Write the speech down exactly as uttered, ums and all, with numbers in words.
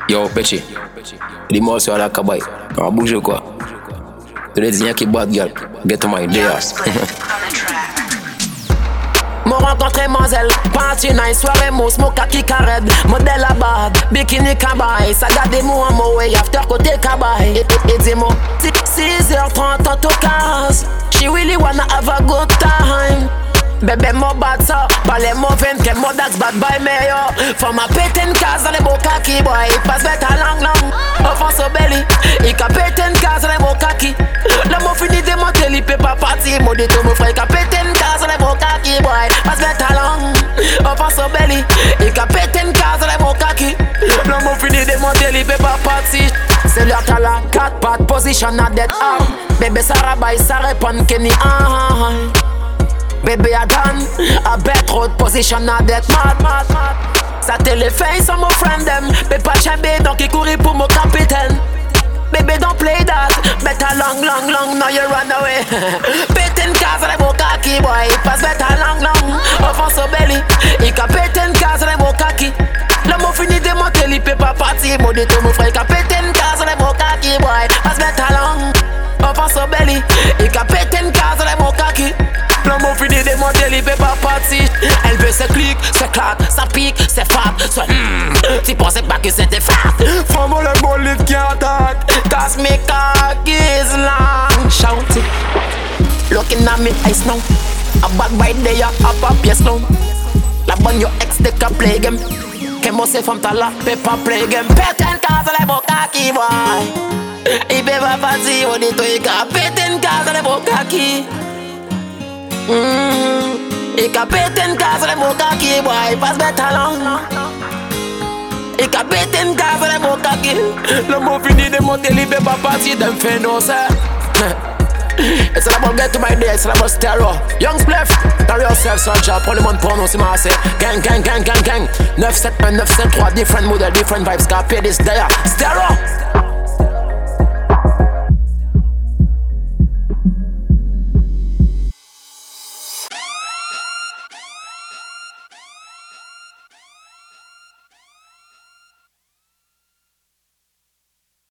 Yo, Pechi, dis-moi sur la cabaye. On va bouger quoi? Tu les dis qui boit de gueule. Get to my idea. M'ont rencontré Moselle, party nice, soirée mou, smoke à Kikared, modèle à bad, bikini kabaye, saga des mots en mots, et after côté kabaye, et, et dis-moi, six heures trente en tout cas, she really wanna have a good time. Bébé mon bad ça, pas les mauvais, que mon dax bad by meilleur. For ma pété une case dans les beaux kaki, boy, passe bête à lang lang, offense au belly, il ka pété une case dans les beaux kaki. Le mot fini de monter, il peut pas partir, mon dit tout mon frère, il ka pété une case dans les beaux kaki, boy, passe bête à lang, offense au belly, il ka pété une case dans les beaux kaki. Le mot fini de monter, il peut pas partir. C'est leur talent, quatre pattes, position à dead arm. Bébé ça rabaille, ça répond Kenny, ah. Baby I done a bet road position a dead mad, mad, mad. Ça téléphone sur mon friend them. Baby pas chamber donc il courit pour mon capitaine. Baby don't play that. Better long, long, long, now you run away. Pété une case dans les beaux kaki, boy. Passe better long, long. Offense au belly. Il ka pété une case dans les beaux kaki. Le mot fini de monter, il peut pas partir. Mon dit tout mon frère, il ka pété une case dans les beaux kaki, boy. Passe better long. Offense au belly. Il ka pété une case dans les beaux kaki. L'homme fini de monter, il peut pas partir. Elle veut se clic, se claque, ça pique, c'est fat. So, mm, tu pensais pas que c'était fat. Femme le bolide qui attaque. Cause me cock is long. Shout it. Looking at me eyes now. A bad boy there, a pop yes long. La bonne yo ex de ka play game. Que moi c'est femme ta la pas play game. Pété une case les beaux kaki boy. Il peut pas partir, on dit toi il ka pété une case les beaux kaki. Mm-hmm. Il ka pété une case les beaux kaki, boy, passe bête à long. Il ka pété une case les beaux kaki. Le mot fini de monter, il peut pas partir d'un fait non ça. It's all about get to my day, it's all about stereo. Young Spliff, carry yourself, search up, pour le monde porno, c'est ma c'est. Gang, gang, gang, gang, gang. neuf sept un, neuf sept trois, different model, different vibes, car pay this day. Stereo.